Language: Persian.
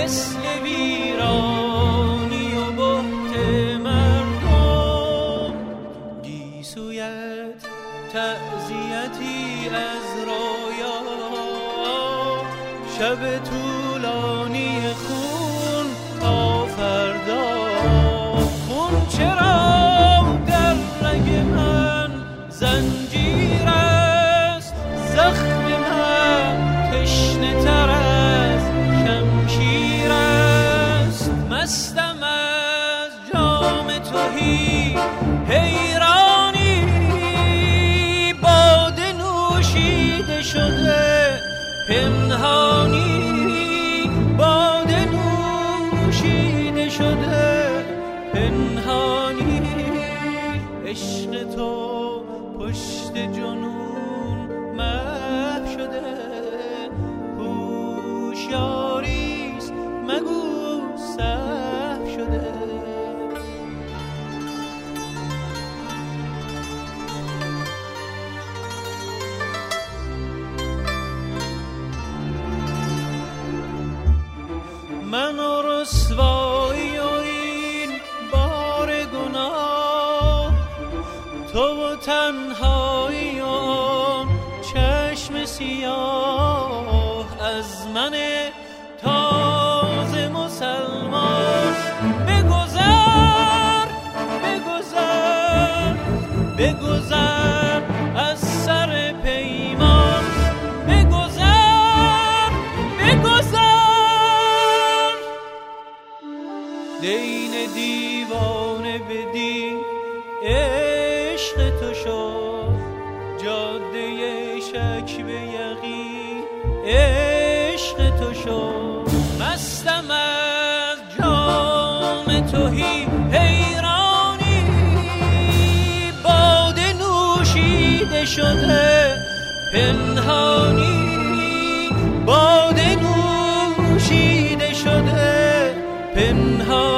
مثل ویرانی و بهت مردم. گیسویت تعزیتی از رویا، شب طولانی خون تا فردا. خون چرا در رگ من زنجیر است، زخم من تشنه تر از شمشیر است. مستم از جام تهی حیرانی، باده نوشیده شده پنهانی، باده نوشیده شده پنهانی. عشق تو پشت جنون محو شده، هوشیاریست مگو سهو شده. من و رسوایی و این بار گناه، تو و تنهایی و چشم سیاه از من تازه مسلمان. بگذر بگذر بگذر از سر پیمان، بگذر بگذر. دین دیوانه بدی عشق تو شد، جاده شک به یقین عشق تو شد. مستم از جام تهی حیرانی، باده نوشیده شده پنهانی، باده نوشیده شده پنهانی.